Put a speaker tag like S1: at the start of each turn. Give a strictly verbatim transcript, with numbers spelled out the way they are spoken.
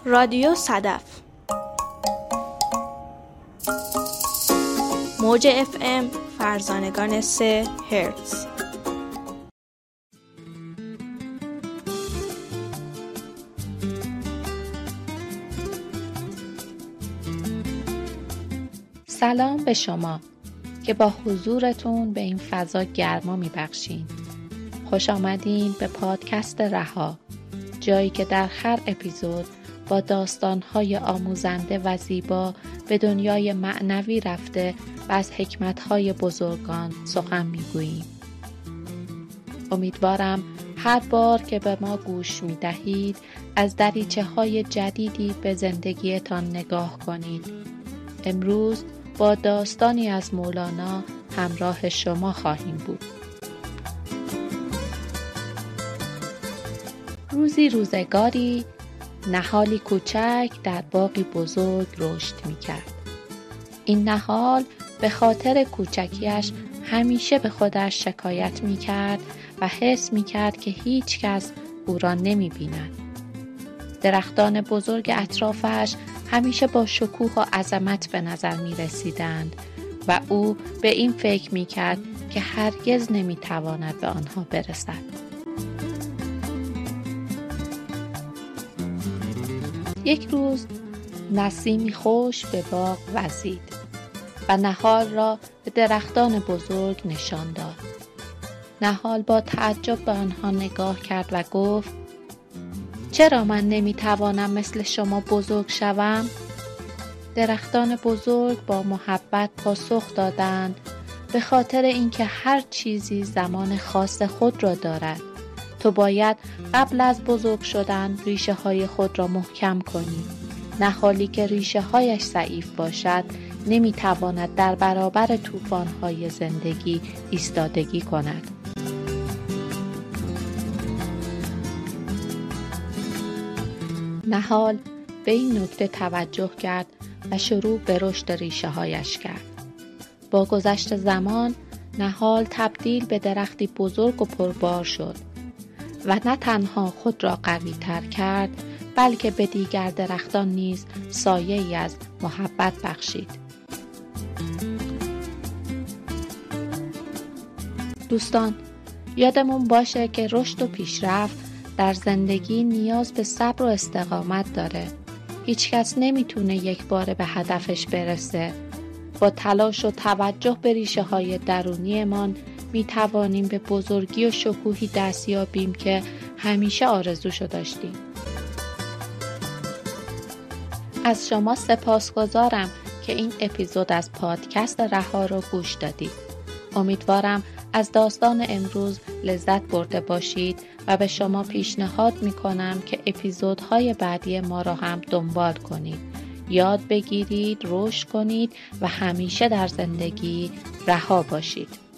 S1: رادیو صدف موج اف ام فرزانگان سه هرتز.
S2: سلام به شما که با حضورتون به این فضا گرما میبخشین. خوش آمدین به پادکست رها، جایی که در هر اپیزود با داستان‌های آموزنده و زیبا به دنیای معنوی رفته و از حکمت‌های بزرگان سخن میگوییم. امیدوارم هر بار که به ما گوش میدهید از دریچه‌های جدیدی به زندگیتان نگاه کنید. امروز با داستانی از مولانا همراه شما خواهیم بود. روزی روزگاری نهالی کوچک در باغی بزرگ رشد می‌کرد. این نهال به خاطر کوچکیش همیشه به خودش شکایت می‌کرد و حس می‌کرد که هیچ کس او را نمی‌بیند. درختان بزرگ اطرافش همیشه با شکوه و عظمت به نظر می‌رسیدند و او به این فکر می‌کرد که هرگز نمی‌تواند به آنها برسد. یک روز نسیمی خوش به باغ وزید و نهال را به درختان بزرگ نشان داد. نهال با تعجب به آنها نگاه کرد و گفت: چرا من نمیتوانم مثل شما بزرگ شوم؟ درختان بزرگ با محبت پاسخ دادند: به خاطر اینکه هر چیزی زمان خاص خود را دارد. تو باید قبل از بزرگ شدن ریشه های خود را محکم کنی. نهالی که ریشه هایش ضعیف باشد نمیتواند در برابر طوفان های زندگی ایستادگی کند. نهال به این نکته توجه کرد و شروع به رشد ریشه هایش کرد. با گذشت زمان نهال تبدیل به درختی بزرگ و پربار شد و نه تنها خود را قوی تر کرد بلکه به دیگر درختان نیز سایه‌ای از محبت بخشید. دوستان، یادمون باشه که رشد و پیشرفت در زندگی نیاز به صبر و استقامت داره. هیچ کس نمیتونه یک باره به هدفش برسه. با تلاش و توجه به ریشه های درونیمان می توانیم به بزرگی و شکوهی دست یابیم که همیشه آرزوشو داشتیم. از شما سپاسگزارم که این اپیزود از پادکست رها رو گوش دادید. امیدوارم از داستان امروز لذت برده باشید و به شما پیشنهاد می کنم که اپیزودهای بعدی ما را هم دنبال کنید. یاد بگیرید، رشد کنید و همیشه در زندگی رها باشید.